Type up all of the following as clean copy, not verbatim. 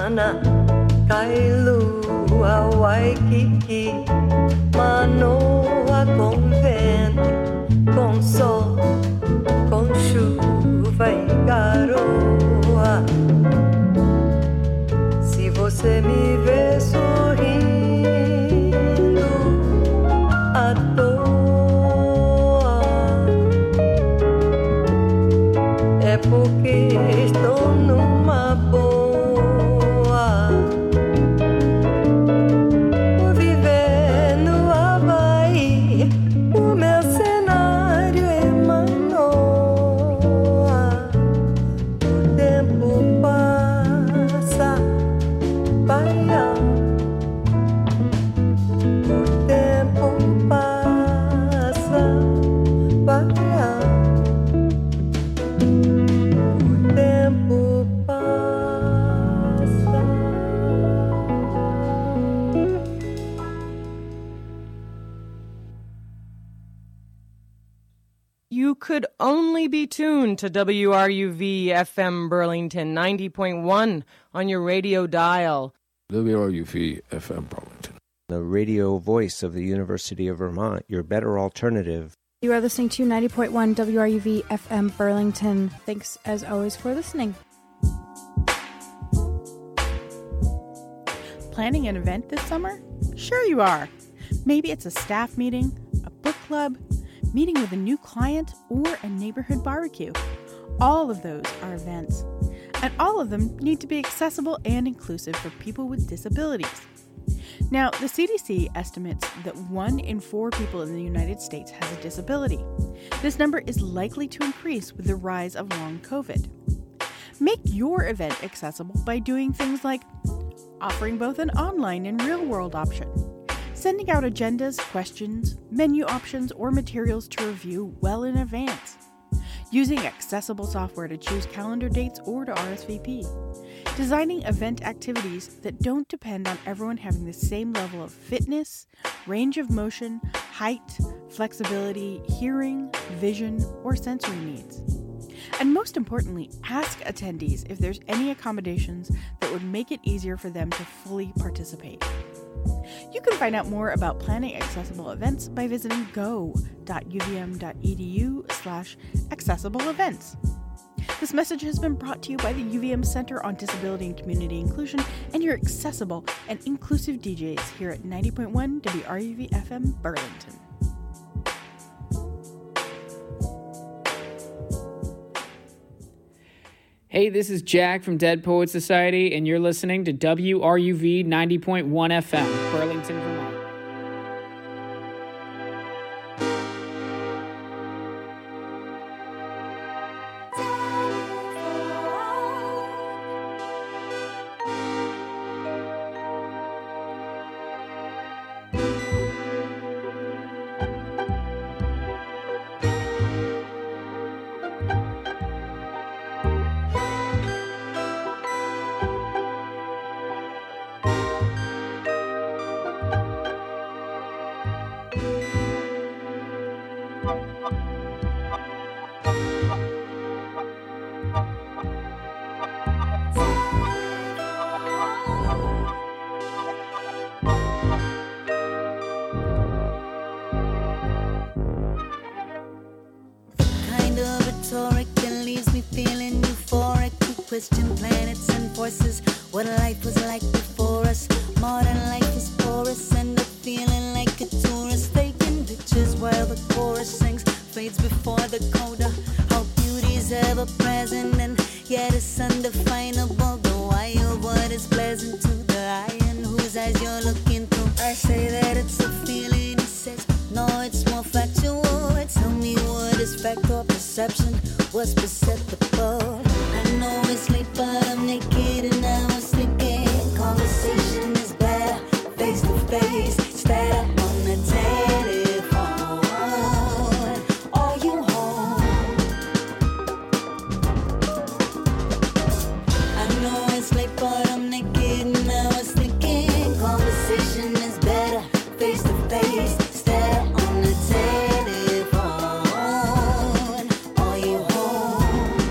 mana Kailua, Waikiki, Manoa com vento, com sol, com chuva e garoa. Se você me vê sorrindo à toa, é porque estou numa boa. Could only be tuned to WRUV FM Burlington 90.1 on your radio dial. WRUV FM Burlington. The radio voice of the University of Vermont, your better alternative. You are listening to 90.1 WRUV FM Burlington. Thanks as always for listening. Planning an event this summer? Sure you are. Maybe it's a staff meeting, a book club, meeting with a new client, or a neighborhood barbecue. All of those are events, and all of them need to be accessible and inclusive for people with disabilities. Now, the CDC estimates that 1 in 4 people in the United States has a disability. This number is likely to increase with the rise of long COVID. Make your event accessible by doing things like offering both an online and real-world option, sending out agendas, questions, menu options, or materials to review well in advance, using accessible software to choose calendar dates or to RSVP, designing event activities that don't depend on everyone having the same level of fitness, range of motion, height, flexibility, hearing, vision, or sensory needs. And most importantly, ask attendees if there's any accommodations that would make it easier for them to fully participate. You can find out more about planning accessible events by visiting go.uvm.edu/accessible events. This message has been brought to you by the UVM Center on Disability and Community Inclusion and your accessible and inclusive DJs here at 90.1 WRUV FM Burlington. Hey, this is Jack from Dead Poets Society, and you're listening to WRUV 90.1 FM, Burlington, Vermont. Question planets and forces, what life was like before us. Modern life is porous, end up feeling like a tourist, taking pictures while the chorus sings, fades before the coda. How beauty's ever present and yet it's undefinable. The why of what is pleasant to the eye and whose eyes you're looking through. I say that it's a feeling, he says no, it's more factual. Tell me what is fact or perception, what's perceptible. I know it's late, but I'm naked and I was thinking conversation is better, face to face, instead of on the telephone. Are you home? I know it's late, but I'm naked and I was thinking conversation is better, face to face, instead of on the telephone. Are you home?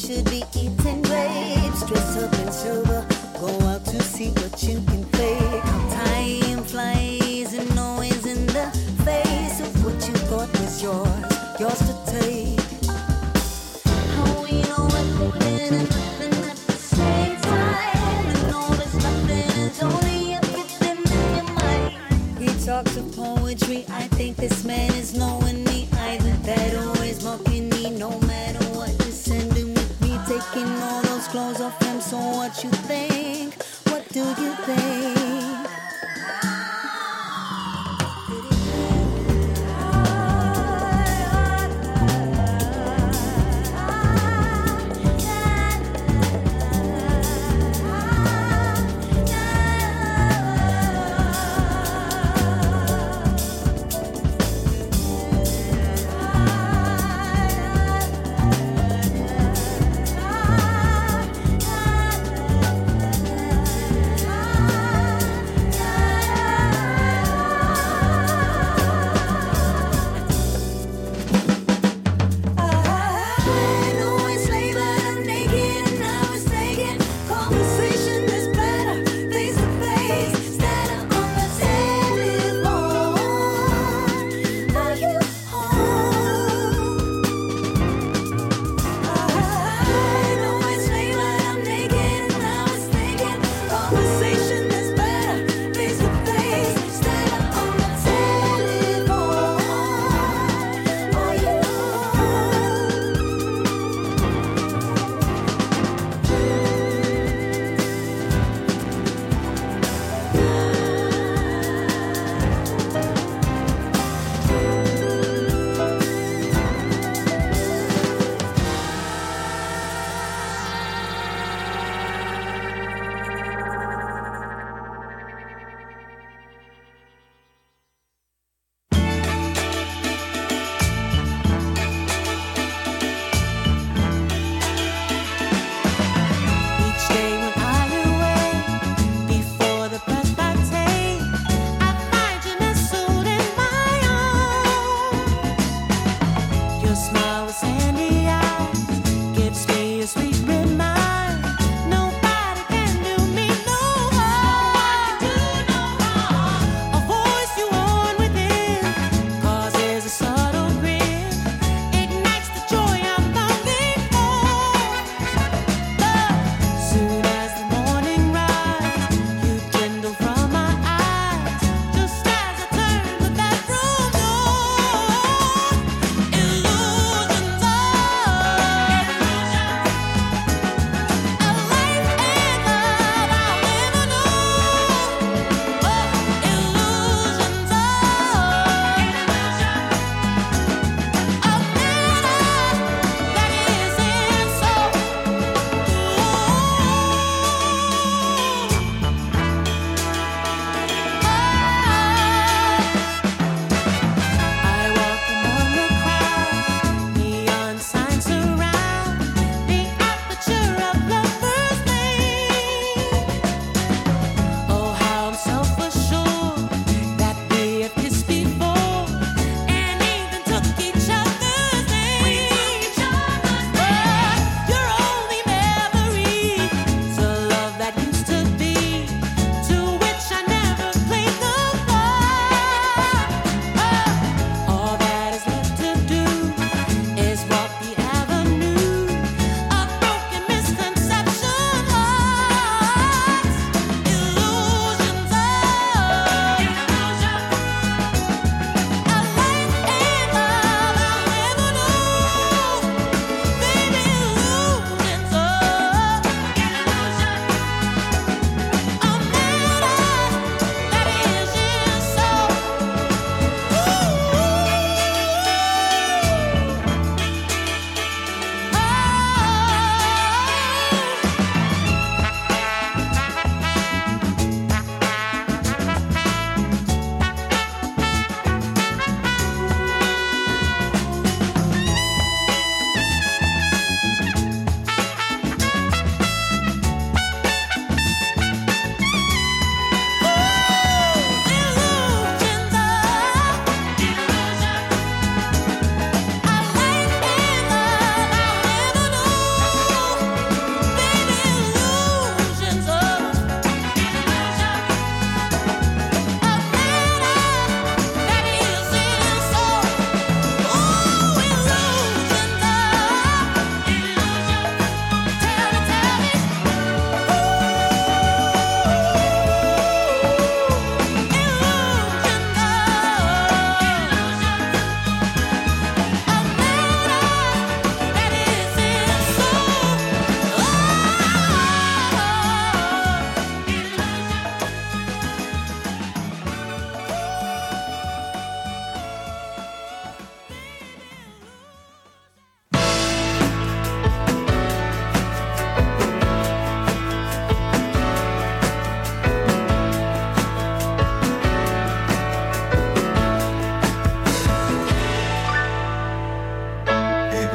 should be eating grapes. Dress up and sober, go out to see what you can fake. How time flies and always in the face of what you thought was yours to take. How we know everything and nothing at the same time. And all this nothing is only everything in your mind. He talks of poetry, I think this man is knowing me. Either that or is mocking me, no matter what you're sending with me. Taking all those clothes off him, so what you think? What do you think?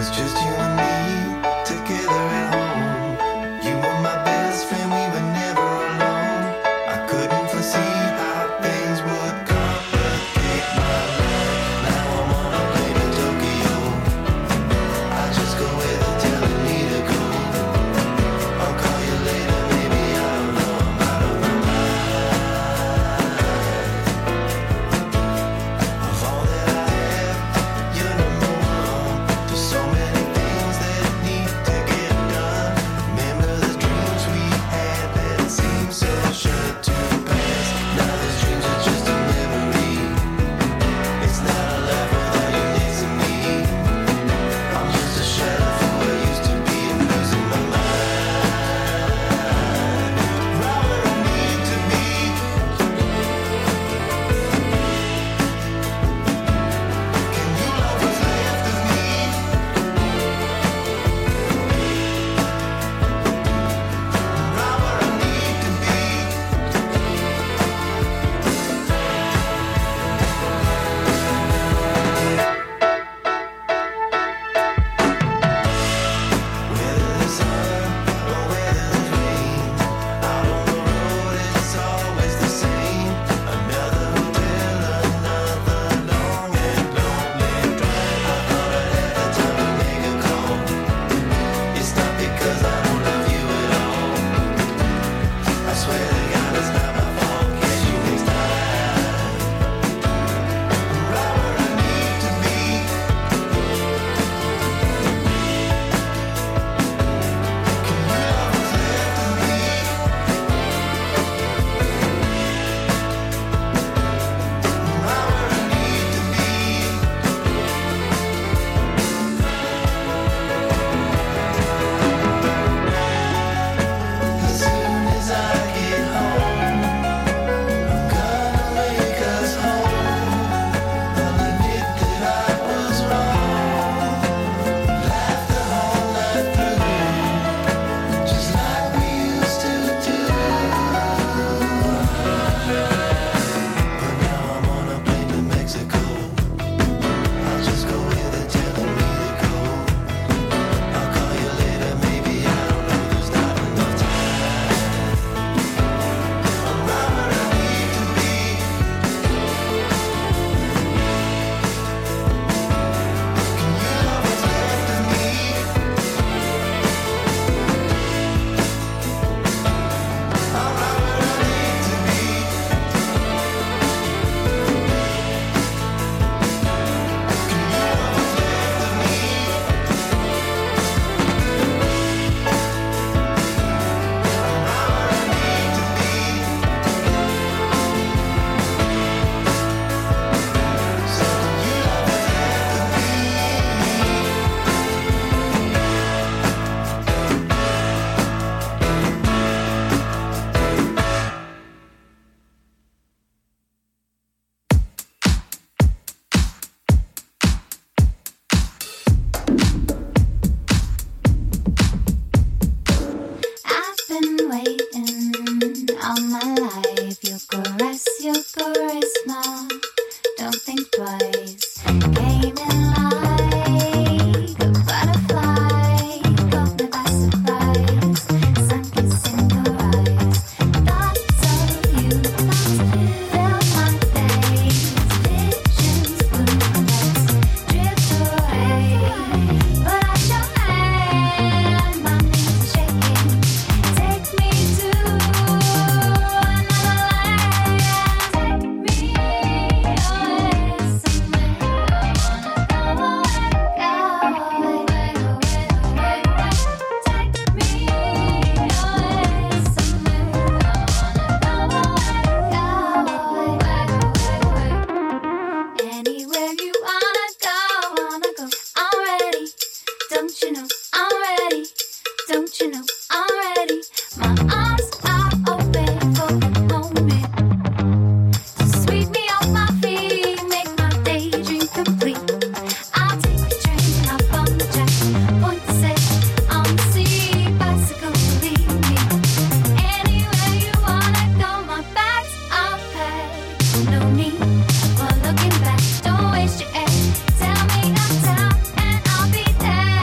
for looking back. Don't waste your air. Tell me I'm down and I'll be there.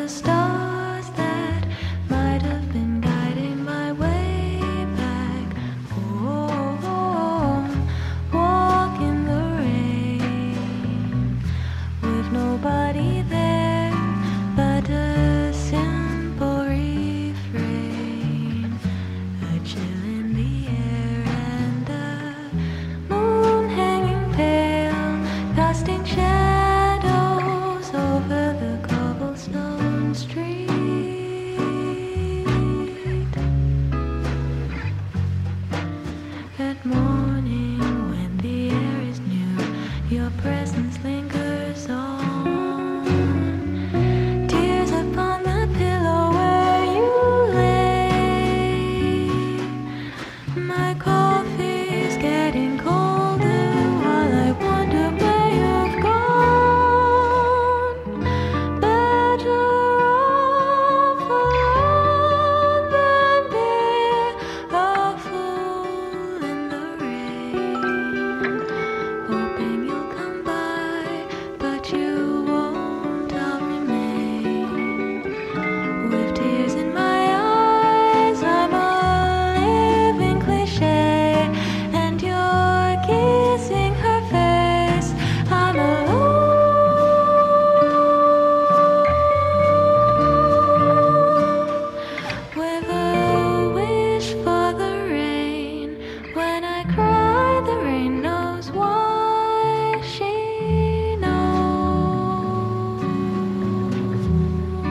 the stars.